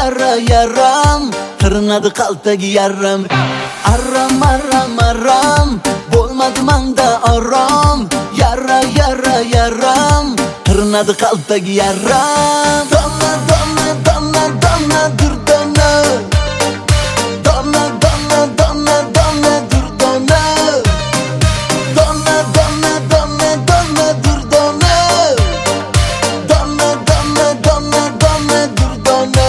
yaram tirnadi qaltagi yaram. Arram arram arram bo'lmadi manda orom. Yaram tirnadi qaltagi yaram. Donna donna donna donna durdona. Donna donna donna donna durdona. Donna donna donna donna durdona. Donna donna donna donna durdona.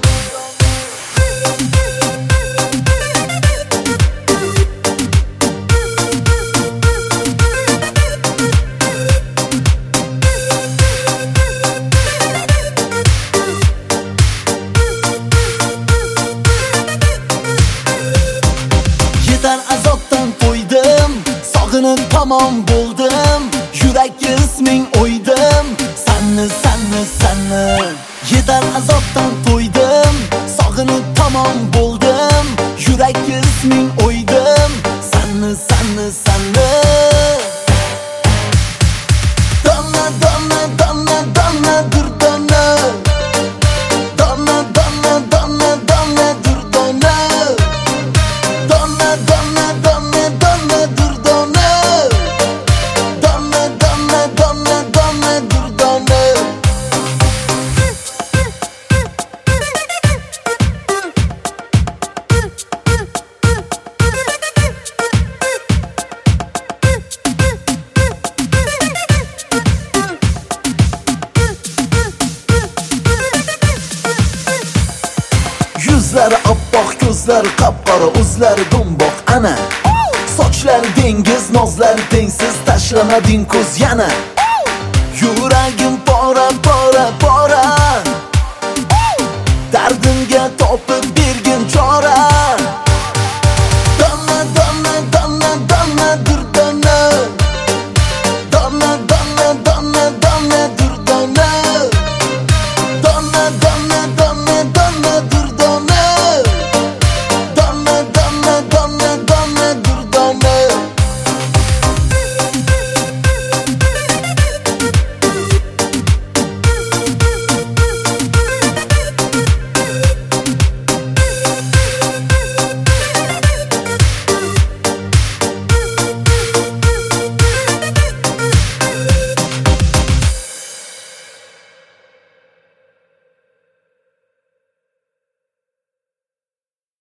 Yetar azobdan to'ydim, sog'inib tamom bo'ldim. Yurakka isming o'ydim, sanni. Yetar azobdan to'ydim, sog'inib tamom bo'ldim. Yurakka isming o'ydim, sanni. Donna donna donna donna durdona. Donna donna donna donna durdona. Donna donna donna donna durdona. Donna donna donna donna durdona. Yuzlari oppoq, ko'zlari qop-qora, o'zlari do'mboq ana. Sochlari dengiz, nozlari tengsiz, tashlamading ko'z yana. Yuragim pora. Dardimga topib